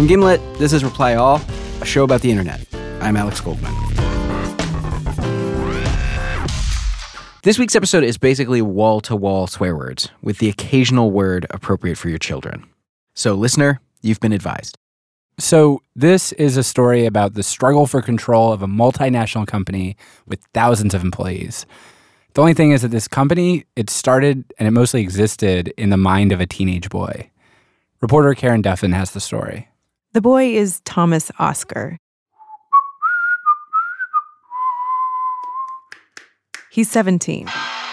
From Gimlet, this is Reply All, a show about the internet. I'm Alex Goldman. This week's episode is basically wall-to-wall swear words, with the occasional word appropriate for your children. So, listener, you've been advised. So this is a story about the struggle for control of a multinational company with thousands of employees. The only thing is that this company, it started and it mostly existed in the mind of a teenage boy. Reporter Karen Duffin has the story. The boy is Thomas Oscar. He's 17.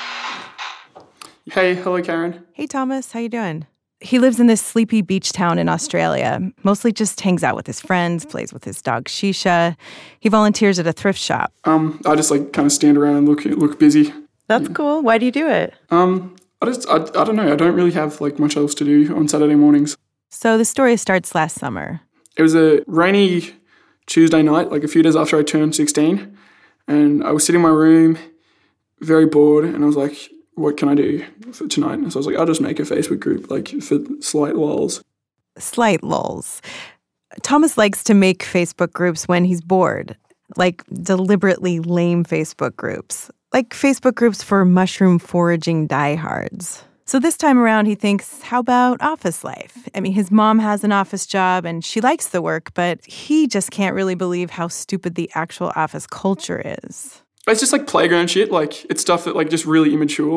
Hey, hello, Karen. Hey, Thomas, how you doing? He lives in this sleepy beach town in Australia, mostly just hangs out with his friends, plays with his dog Shisha. He volunteers at a thrift shop. I just kind of stand around and look busy. That's cool. Why do you do it? I don't know. I don't really have much else to do on Saturday mornings. So the story starts last summer. It was a rainy Tuesday night, a few days after I turned 16, and I was sitting in my room, very bored, and I was like, what can I do for tonight? And so I was like, I'll just make a Facebook group, for slight lulls. Slight lulls. Thomas likes to make Facebook groups when he's bored, deliberately lame Facebook groups, like Facebook groups for mushroom foraging diehards. So this time around, he thinks, how about office life? I mean, his mom has an office job and she likes the work, but he just can't really believe how stupid the actual office culture is. It's just playground shit. It's stuff that just really immature.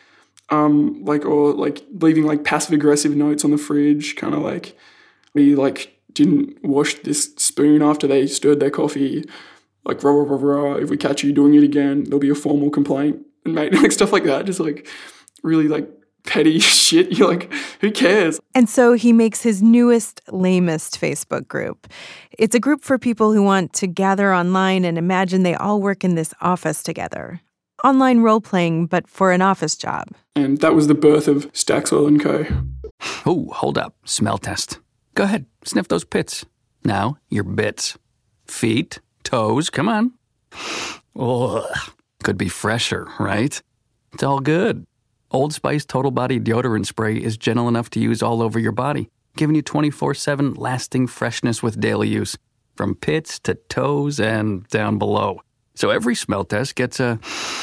Or leaving passive aggressive notes on the fridge. Kind of we didn't wash this spoon after they stirred their coffee. Rah rah rah rah. If we catch you doing it again, there'll be a formal complaint. And mate, stuff like that. Just really petty shit. You're who cares? And so he makes his newest, lamest Facebook group. It's a group for people who want to gather online and imagine they all work in this office together. Online role-playing, but for an office job. And that was the birth of Staxwell & Co. Oh, hold up. Smell test. Go ahead. Sniff those pits. Now, your bits. Feet, toes, come on. Ugh. Could be fresher, right? It's all good. Old Spice Total Body Deodorant Spray is gentle enough to use all over your body, giving you 24/7 lasting freshness with daily use, from pits to toes and down below. So every smell test gets a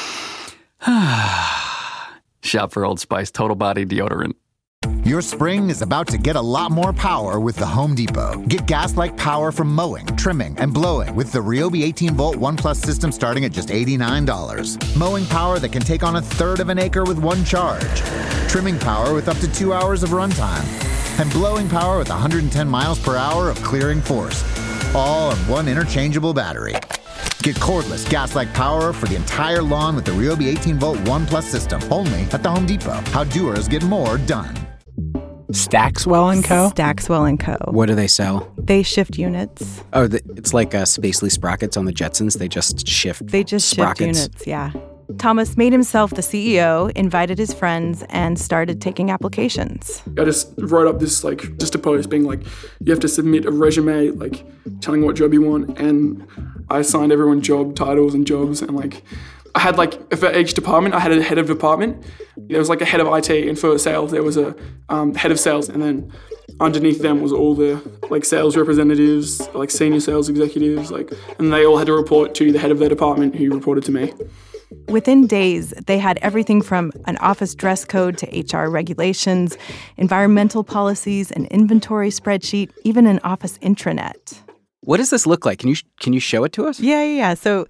shop for Old Spice Total Body Deodorant. Your spring is about to get a lot more power with the Home Depot. Get gas-like power from mowing, trimming, and blowing with the Ryobi 18-volt ONE+ system starting at just $89. Mowing power that can take on a third of an acre with one charge. Trimming power with up to 2 hours of runtime. And blowing power with 110 miles per hour of clearing force. All on one interchangeable battery. Get cordless gas-like power for the entire lawn with the Ryobi 18-volt ONE+ system. Only at the Home Depot. How doers get more done. Staxwell & Co.? Staxwell & Co. What do they sell? They shift units. Oh, it's like Spacely Sprockets on the Jetsons. They just shift shift units, yeah. Thomas made himself the CEO, invited his friends, and started taking applications. I just wrote up this, just a post being you have to submit a resume, telling what job you want, and I assigned everyone job titles and jobs, and I had for each department, I had a head of department. There was a head of IT, and for sales, there was a head of sales, and then underneath them was all the sales representatives, senior sales executives, and they all had to report to the head of their department, who reported to me. Within days, they had everything from an office dress code to HR regulations, environmental policies, an inventory spreadsheet, even an office intranet. What does this look like? Can you show it to us? Yeah. So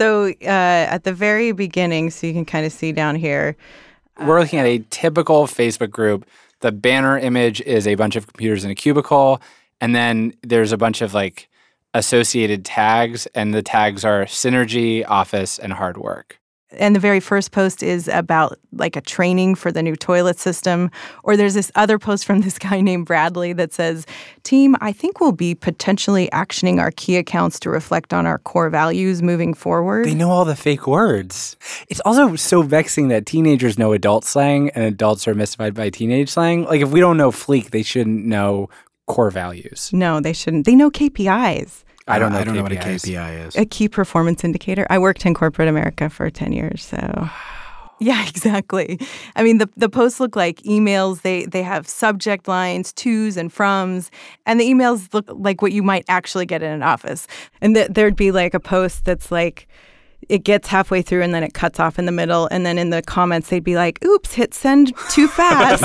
at the very beginning, so you can kind of see down here. We're looking at a typical Facebook group. The banner image is a bunch of computers in a cubicle, and then there's a bunch of associated tags, and the tags are Synergy, Office, and Hard Work. And the very first post is about a training for the new toilet system. Or there's this other post from this guy named Bradley that says, "Team, I think we'll be potentially actioning our key accounts to reflect on our core values moving forward." They know all the fake words. It's also so vexing that teenagers know adult slang and adults are mystified by teenage slang. If we don't know Fleek, they shouldn't know core values. No, they shouldn't. They know KPIs. I don't know what a KPI is. A key performance indicator. I worked in corporate America for 10 years, so. Yeah, exactly. I mean, the posts look like emails. They have subject lines, tos and froms, and the emails look like what you might actually get in an office. And there'd be like a post that's like, it gets halfway through and then it cuts off in the middle. And then in the comments, they'd be like, oops, hit send too fast.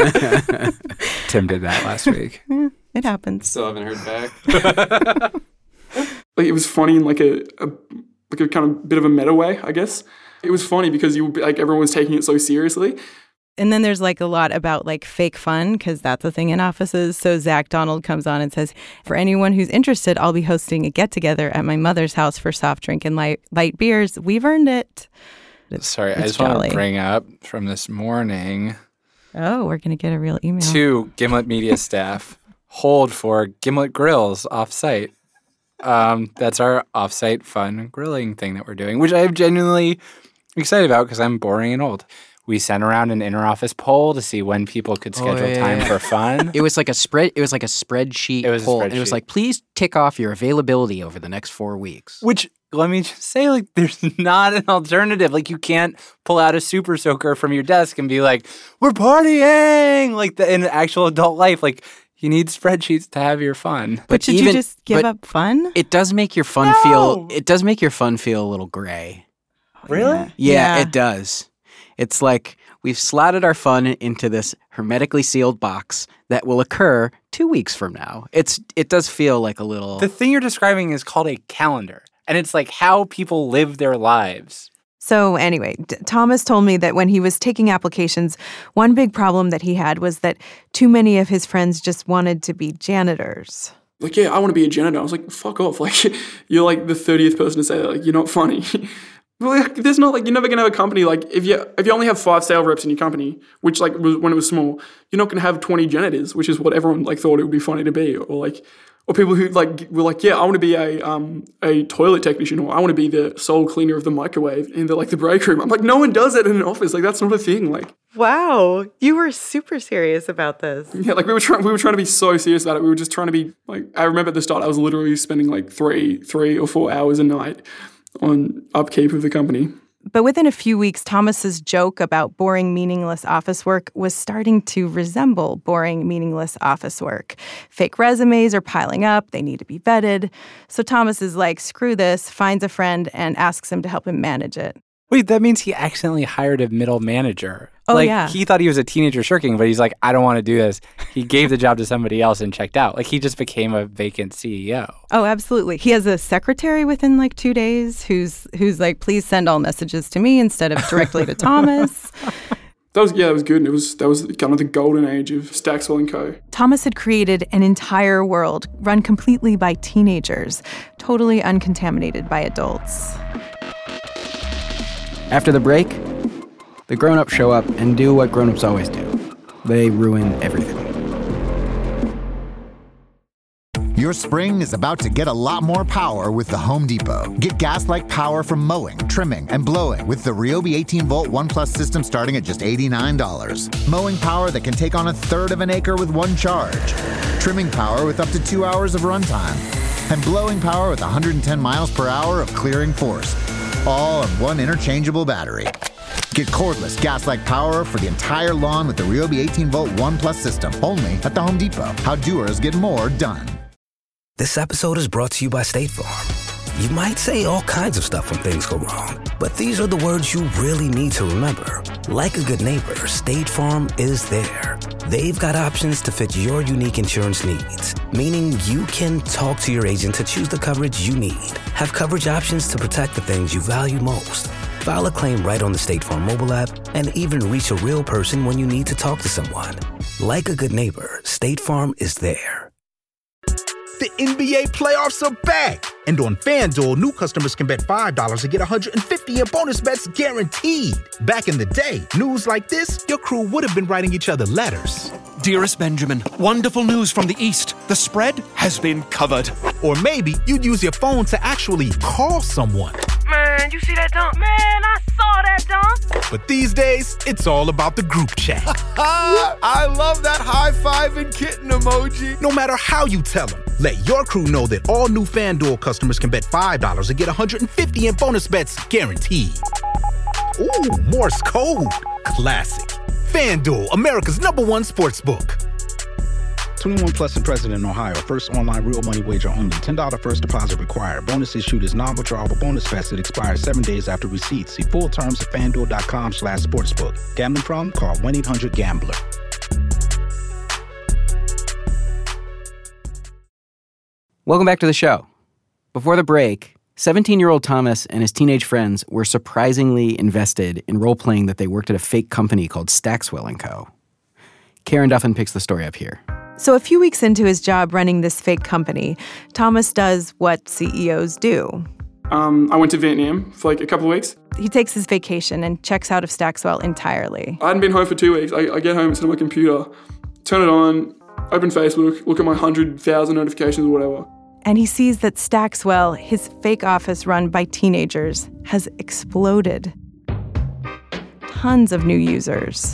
Tim did that last week. Yeah, it happens. Still haven't heard back. Like, it was funny in like a kind of bit of a meta way, I guess. It was funny because everyone was taking it so seriously. And then there's like a lot about like fake fun, because that's a thing in offices. So Zach Donald comes on and says, for anyone who's interested, I'll be hosting a get-together at my mother's house for soft drink and light beers. We've earned it. Sorry, I just want to bring up from this morning. Oh, we're going to get a real email. To Gimlet Media staff, hold for Gimlet Grills off-site. That's our off-site fun grilling thing that we're doing, which I'm genuinely excited about because I'm boring and old. We sent around an inter-office poll to see when people could schedule time for fun. It was like a spreadsheet poll. And it was like, please tick off your availability over the next 4 weeks. Which, let me just say, like, there's not an alternative. Like, you can't pull out a super soaker from your desk and be like, we're partying! Like, in actual adult life, like, you need spreadsheets to have your fun. But should you just give up fun? It does make your fun feel a little gray. Really? Yeah, it does. It's like we've slotted our fun into this hermetically sealed box that will occur 2 weeks from now. It does feel like a little... The thing you're describing is called a calendar, and it's like how people live their lives. So anyway, Thomas told me that when he was taking applications, one big problem that he had was that too many of his friends just wanted to be janitors. Like, yeah, I want to be a janitor. I was like, fuck off. Like, you're like the 30th person to say that. Like, you're not funny. Like, there's not, like, you're never going to have a company, like, if you only have 5 sales reps in your company, which, like, was when it was small, you're not going to have 20 janitors, which is what everyone, like, thought it would be funny to be. Or people who, like, were like, yeah, I want to be a toilet technician, or I want to be the sole cleaner of the microwave in the break room. I'm like, no one does that in an office. Like, that's not a thing. Like, wow, you were super serious about this. Yeah, like, we were trying to be so serious about it. We were just trying to be, like, I remember at the start, I was literally spending, like, 3 or 4 hours a night on upkeep of the company. But within a few weeks, Thomas's joke about boring, meaningless office work was starting to resemble boring, meaningless office work. Fake resumes are piling up. They need to be vetted. So Thomas is like, screw this, finds a friend and asks him to help him manage it. Wait, that means he accidentally hired a middle manager. Oh, yeah. He thought he was a teenager shirking, but he's like, I don't want to do this. He gave the job to somebody else and checked out. Like, he just became a vacant CEO. Oh, absolutely. He has a secretary within, like, 2 days who's like, please send all messages to me instead of directly to Thomas. That was good. That was kind of the golden age of Stackswell & Co. Thomas had created an entire world run completely by teenagers, totally uncontaminated by adults. After the break, the grown-ups show up and do what grown-ups always do. They ruin everything. Your spring is about to get a lot more power with the Home Depot. Get gas-like power from mowing, trimming, and blowing with the Ryobi 18-volt ONE+ system starting at just $89. Mowing power that can take on 1/3 of an acre with one charge. Trimming power with up to 2 hours of runtime. And blowing power with 110 miles per hour of clearing force. All on one interchangeable battery. Get cordless gas-like power for the entire lawn with the Ryobi 18-volt ONE+ system, only at the Home Depot. How doers get more done. This episode is brought to you by State Farm. You might say all kinds of stuff when things go wrong, but these are the words you really need to remember. Like a good neighbor, State Farm is there. They've got options to fit your unique insurance needs, meaning you can talk to your agent to choose the coverage you need, have coverage options to protect the things you value most, file a claim right on the State Farm mobile app, and even reach a real person when you need to talk to someone. Like a good neighbor, State Farm is there. The NBA playoffs are back. And on FanDuel, new customers can bet $5 and get $150 in bonus bets guaranteed. Back in the day, news like this, your crew would have been writing each other letters. Dearest Benjamin, wonderful news from the East. The spread has been covered. Or maybe you'd use your phone to actually call someone. Man, you see that dunk? Man, I saw that dunk. But these days, it's all about the group chat. I love that high five and kitten emoji. No matter how you tell them, let your crew know that all new FanDuel customers can bet $5 and get $150 in bonus bets guaranteed. Ooh, Morse code. Classic. FanDuel, America's #1 sportsbook. 21 plus and present in Ohio. First online real money wager only. $10 first deposit required. Bonus issued is non-withdrawable bonus vest that expires 7 days after receipt. See full terms at FanDuel.com/sportsbook. Gambling problem? Call 1-800-GAMBLER. Welcome back to the show. Before the break, 17-year-old Thomas and his teenage friends were surprisingly invested in role-playing that they worked at a fake company called Stackswell & Co. Karen Duffin picks the story up here. So a few weeks into his job running this fake company, Thomas does what CEOs do. I went to Vietnam for like a couple of weeks. He takes his vacation and checks out of Stackswell entirely. I hadn't been home for 2 weeks. I get home, sit on my computer, turn it on, open Facebook, look at my 100,000 notifications or whatever. And he sees that Stackswell, his fake office run by teenagers, has exploded. Tons of new users.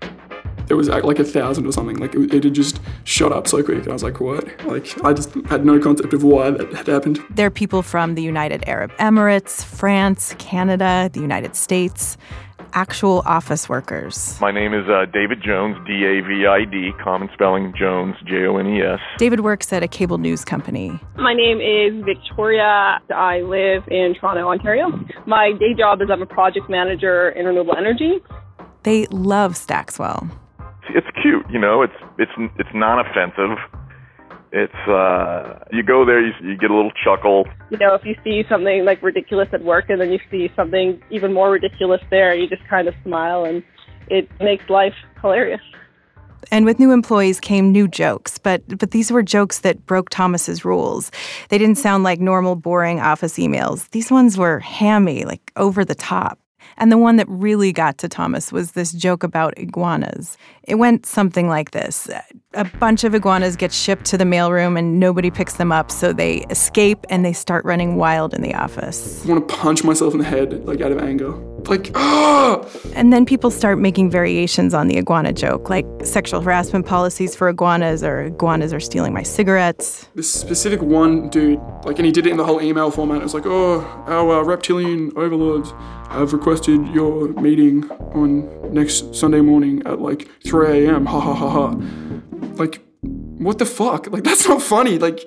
It was like 1,000 or something. Like it had just shot up so quick. I was like, what? Like I just had no concept of why that had happened. There are people from the United Arab Emirates, France, Canada, the United States, actual office workers. My name is David Jones, D-A-V-I-D, common spelling Jones, J-O-N-E-S. David works at a cable news company. My name is Victoria. I live in Toronto, Ontario. My day job is I'm a project manager in renewable energy. They love Stackswell. It's cute, you know, it's non-offensive. It's, you go there, you get a little chuckle. You know, if you see something like ridiculous at work and then you see something even more ridiculous there, you just kind of smile and it makes life hilarious. And with new employees came new jokes, but these were jokes that broke Thomas's rules. They didn't sound like normal, boring office emails. These ones were hammy, like over the top. And the one that really got to Thomas was this joke about iguanas. It went something like this. A bunch of iguanas get shipped to the mailroom and nobody picks them up, so they escape and they start running wild in the office. I want to punch myself in the head, like out of anger. Like, ah! And then people start making variations on the iguana joke, like sexual harassment policies for iguanas, or iguanas are stealing my cigarettes. This specific one dude, like, and he did it in the whole email format. It was like, oh, our reptilian overlords have requested your meeting on next Sunday morning at like 3 a.m. Ha ha ha ha. Like, what the fuck? Like, that's not funny. Like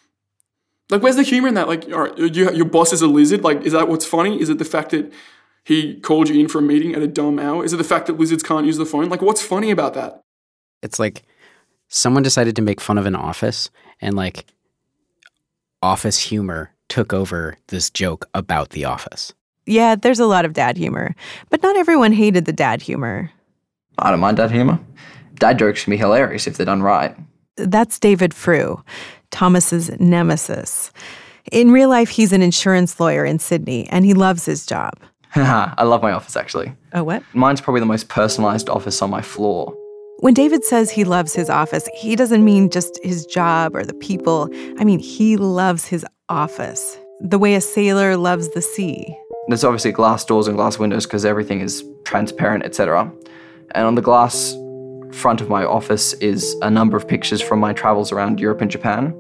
where's the humor in that? Like, all right, your boss is a lizard. Like, is that what's funny? Is it the fact that he called you in for a meeting at a dumb hour? Is it the fact that lizards can't use the phone? Like, what's funny about that? It's like someone decided to make fun of an office and like office humor took over this joke about the office. Yeah, there's a lot of dad humor, but not everyone hated the dad humor. I don't mind dad humor. Dad jokes can be hilarious if they're done right. That's David Frew, Thomas's nemesis. In real life, he's an insurance lawyer in Sydney, and he loves his job. I love my office, actually. Oh, what? Mine's probably the most personalized office on my floor. When David says he loves his office, he doesn't mean just his job or the people. I mean, he loves his office, the way a sailor loves the sea. There's obviously glass doors and glass windows because everything is transparent, etc. And on the glass front of my office is a number of pictures from my travels around Europe and Japan.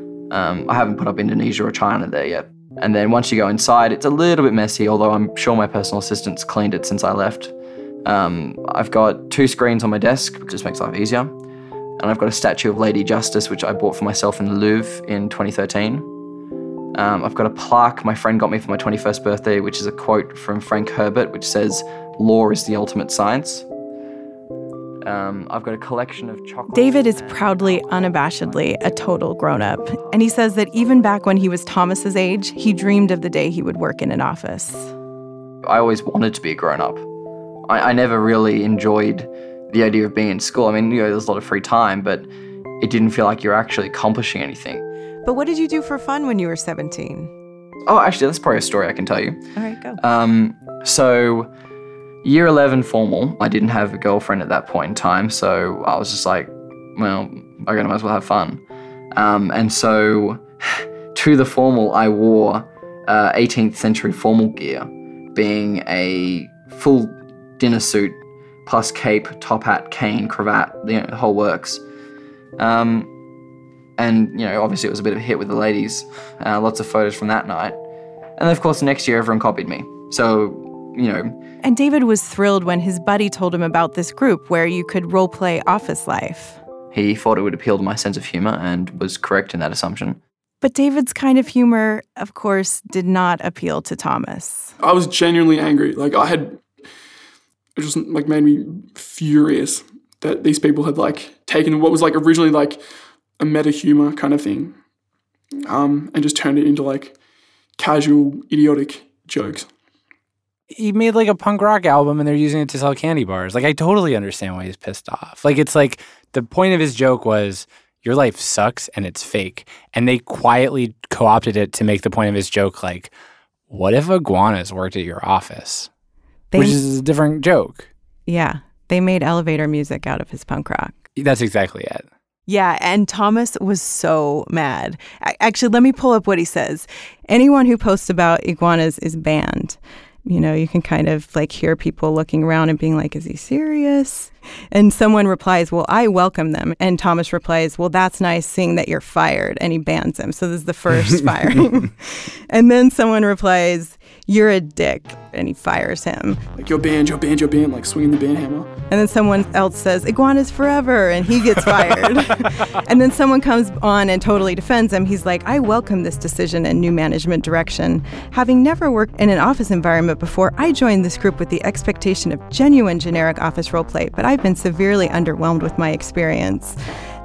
I haven't put up Indonesia or China there yet. And then once you go inside, it's a little bit messy, although I'm sure my personal assistant's cleaned it since I left. I've got 2 screens on my desk, which just makes life easier. And I've got a statue of Lady Justice, which I bought for myself in the Louvre in 2013. I've got a plaque my friend got me for my 21st birthday, which is a quote from Frank Herbert, which says, "Law is the ultimate science." I've got a collection of chocolates. David is proudly, unabashedly a total grown-up. And he says that even back when he was Thomas's age, he dreamed of the day he would work in an office. I always wanted to be a grown-up. I never really enjoyed the idea of being in school. I mean, you know, there's a lot of free time, but it didn't feel like you're actually accomplishing anything. But what did you do for fun when you were 17? Oh, actually, that's probably a story I can tell you. All right, go. So year 11 formal, I didn't have a girlfriend at that point in time, so I was just like, well, I might as well have fun. And so to the formal, I wore 18th century formal gear, being a full dinner suit, plus cape, top hat, cane, cravat, the whole works. And, you know, obviously it was a bit of a hit with the ladies. Lots of photos from that night. And then, of course, the next year everyone copied me. So And David was thrilled when his buddy told him about this group where you could role-play office life. He thought it would appeal to my sense of humor and was correct in that assumption. But David's kind of humor, of course, did not appeal to Thomas. I was genuinely angry. It just made me furious that these people had taken what was originally a meta humor kind of thing, and just turned it into casual, idiotic jokes. He made a punk rock album and they're using it to sell candy bars. I totally understand why he's pissed off. It's the point of his joke was your life sucks and it's fake. And they quietly co-opted it to make the point of his joke what if iguanas worked at your office? Which is a different joke. Yeah. They made elevator music out of his punk rock. That's exactly it. Yeah, and Thomas was so mad. Actually, let me pull up what he says. Anyone who posts about iguanas is banned. You can kind of hear people looking around and being is he serious? And someone replies, well, I welcome them. And Thomas replies, well, that's nice seeing that you're fired. And he bans him. So this is the first firing. And then someone replies, you're a dick. And he fires him. You're banned, swinging the ban hammer. And then someone else says, iguanas forever. And he gets fired. And then someone comes on and totally defends him. He's like, I welcome this decision and new management direction. Having never worked in an office environment before, I joined this group with the expectation of genuine generic office roleplay, but I've been severely underwhelmed with my experience.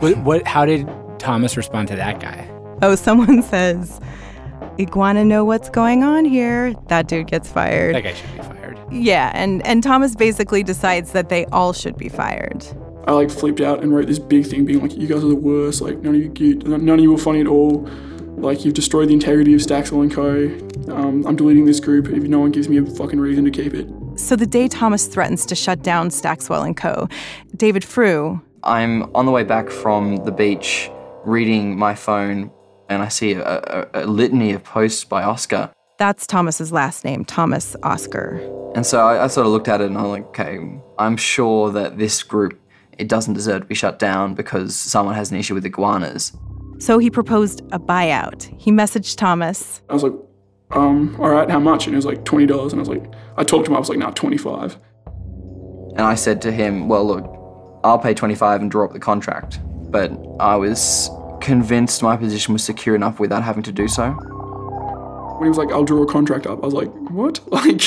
How did Thomas respond to that guy? Oh, someone says, iguana know what's going on here. That dude gets fired. That guy should be fired. Yeah, and Thomas basically decides that they all should be fired. I flipped out and wrote this big thing being you guys are the worst, none of you were funny at all. You've destroyed the integrity of Stackswell & Co. I'm deleting this group if no one gives me a fucking reason to keep it. So the day Thomas threatens to shut down Stackswell & Co., David Frew... I'm on the way back from the beach reading my phone and I see a litany of posts by Oscar. That's Thomas's last name, Thomas Oscar. And so I sort of looked at it and I'm okay, I'm sure that this group, it doesn't deserve to be shut down because someone has an issue with iguanas. So he proposed a buyout. He messaged Thomas. I was like, all right, how much? And it was $20. And I talked to him, I was nah, 25. And I said to him, well, look, I'll pay 25 and draw up the contract. But I was convinced my position was secure enough without having to do so. When he was I'll draw a contract up, I was like, what?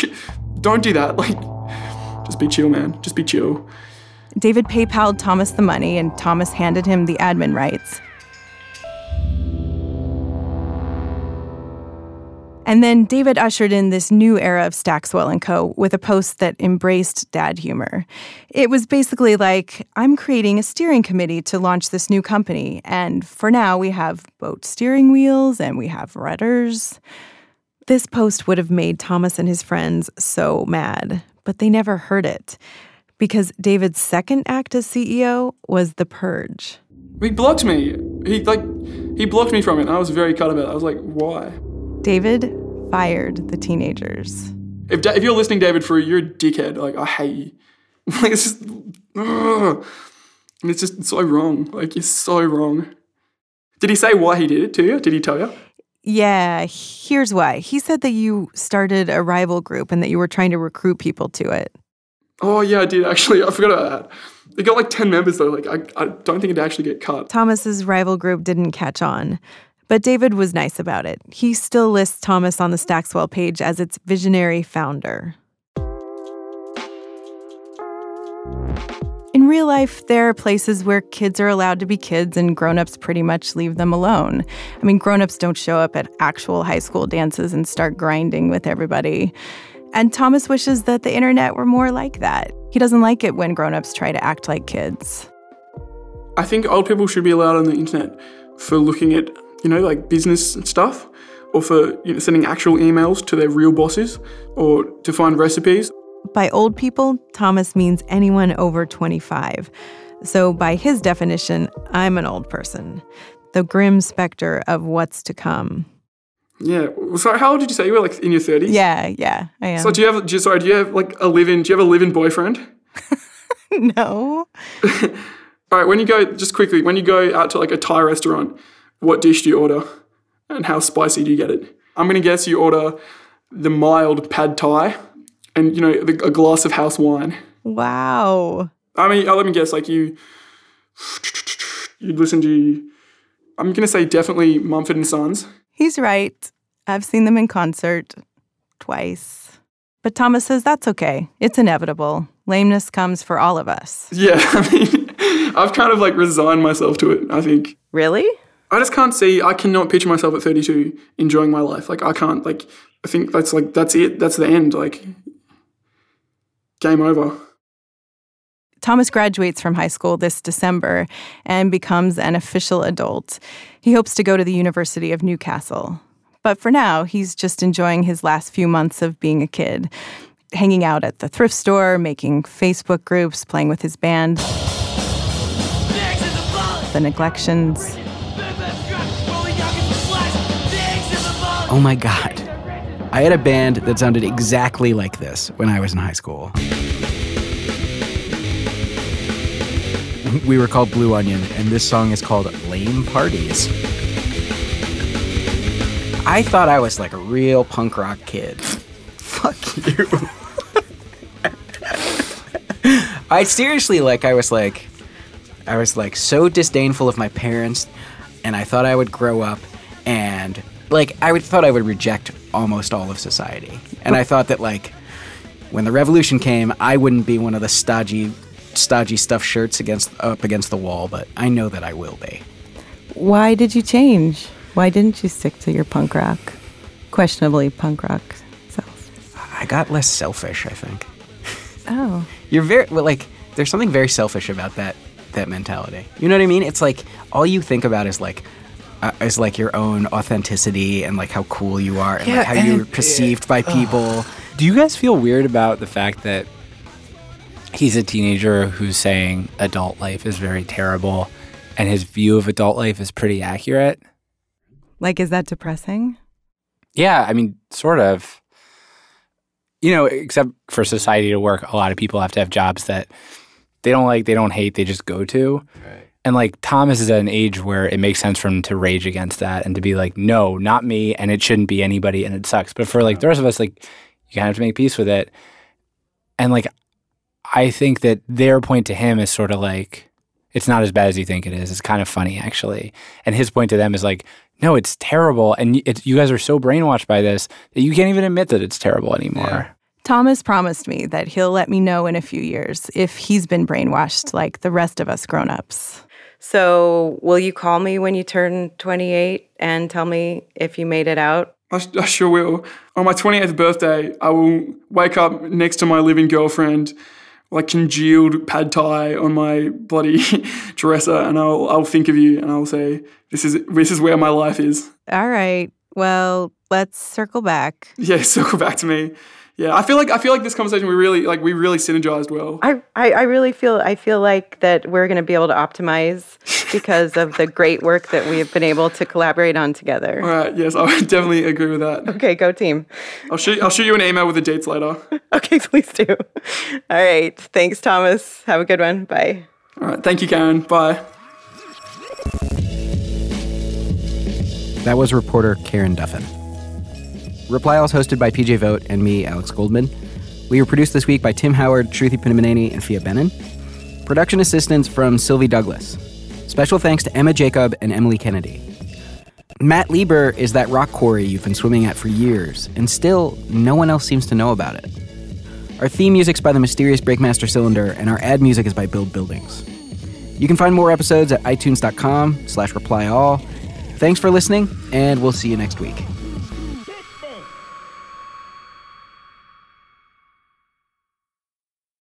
Don't do that. Just be chill, man. Just be chill. David PayPal'd Thomas the money and Thomas handed him the admin rights. And then David ushered in this new era of Stackswell & Co. with a post that embraced dad humor. It was basically I'm creating a steering committee to launch this new company. And for now, we have boat steering wheels and we have rudders. This post would have made Thomas and his friends so mad, but they never heard it. Because David's second act as CEO was The Purge. He blocked me. He blocked me from it. And I was very cut about it. I was like, why? David fired the teenagers. If you're listening, David Frew, you're a dickhead. I hate you. It's just, it's so wrong. It's so wrong. Did he say why he did it to you? Did he tell you? Yeah, here's why. He said that you started a rival group and that you were trying to recruit people to it. Oh, yeah, I did, actually. I forgot about that. It got 10 members, though. I don't think it'd actually get cut. Thomas's rival group didn't catch on. But David was nice about it. He still lists Thomas on the Stackswell page as its visionary founder. In real life, there are places where kids are allowed to be kids and grown-ups pretty much leave them alone. Grown-ups don't show up at actual high school dances and start grinding with everybody. And Thomas wishes that the internet were more like that. He doesn't like it when grown-ups try to act like kids. I think old people should be allowed on the internet for looking at business stuff, or for sending actual emails to their real bosses, or to find recipes. By old people, Thomas means anyone over 25. So by his definition, I'm an old person. The grim specter of what's to come. Yeah. So how old did you say you were? In your 30s? Yeah, I am. So do you have a live-in boyfriend? No. All right, when you go out to a Thai restaurant, what dish do you order and how spicy do you get it? I'm going to guess you order the mild pad Thai and, you know, a glass of house wine. Wow. I mean, let me guess, like you'd listen to, I'm going to say definitely Mumford & Sons. He's right. I've seen them in concert twice. But Thomas says that's okay. It's inevitable. Lameness comes for all of us. Yeah, I mean, I've kind of like resigned myself to it, I think. Really? I just can't see, I cannot picture myself at 32 enjoying my life. Like, I can't, like, I think that's it. That's the end. Like, game over. Thomas graduates from high school this December and becomes an official adult. He hopes to go to the University of Newcastle. But for now, he's just enjoying his last few months of being a kid, hanging out at the thrift store, making Facebook groups, playing with his band. The Neglections. Oh my God. I had a band that sounded exactly like this when I was in high school. We were called Blue Onion, and this song is called Lame Parties. I thought I was like a real punk rock kid. Fuck you. I seriously, I was so disdainful of my parents, and I thought I would grow up and thought I would reject almost all of society. And I thought that when the revolution came, I wouldn't be one of the stodgy stuffed shirts up against the wall, but I know that I will be. Why did you change? Why didn't you stick to your punk rock, questionably punk rock self? I got less selfish, I think. Oh. You're there's something very selfish about that mentality. You know what I mean? It's like all you think about is your own authenticity and how cool you are and how you're perceived by people. Do you guys feel weird about the fact that he's a teenager who's saying adult life is very terrible and his view of adult life is pretty accurate? Is that depressing? Yeah, I mean, sort of. You know, except for society to work, a lot of people have to have jobs that they don't like, they don't hate, they just go to. Right. And Thomas is at an age where it makes sense for him to rage against that and to be like, no, not me, and it shouldn't be anybody, and it sucks. But for the rest of us, you kind of have to make peace with it. And I think that their point to him is sort of it's not as bad as you think it is. It's kind of funny, actually. And his point to them is no, it's terrible. And you guys are so brainwashed by this that you can't even admit that it's terrible anymore. Yeah. Thomas promised me that he'll let me know in a few years if he's been brainwashed like the rest of us grown-ups. So will you call me when you turn 28 and tell me if you made it out? I sure will. On my 28th birthday, I will wake up next to my living girlfriend, congealed pad thai on my bloody dresser, and I'll think of you and I'll say, this is where my life is. All right. Well, let's circle back. Yeah, circle back to me. Yeah, I feel like this conversation we really synergized well. I really feel that we're going to be able to optimize because of the great work that we have been able to collaborate on together. All right, yes, I would definitely agree with that. Okay, go team. I'll shoot you an email with the dates later. Okay, please do. All right, thanks, Thomas. Have a good one. Bye. All right, thank you, Karen. Bye. That was reporter Karen Duffin. Reply All is hosted by PJ Vogt and me, Alex Goldman. We were produced this week by Tim Howard, Shruti Pinamaneni, and Fia Benin. Production assistance from Sylvie Douglas. Special thanks to Emma Jacob and Emily Kennedy. Matt Lieber is that rock quarry you've been swimming at for years, and still, no one else seems to know about it. Our theme music's by the mysterious Breakmaster Cylinder, and our ad music is by Build Buildings. You can find more episodes at itunes.com/replyall. Thanks for listening, and we'll see you next week.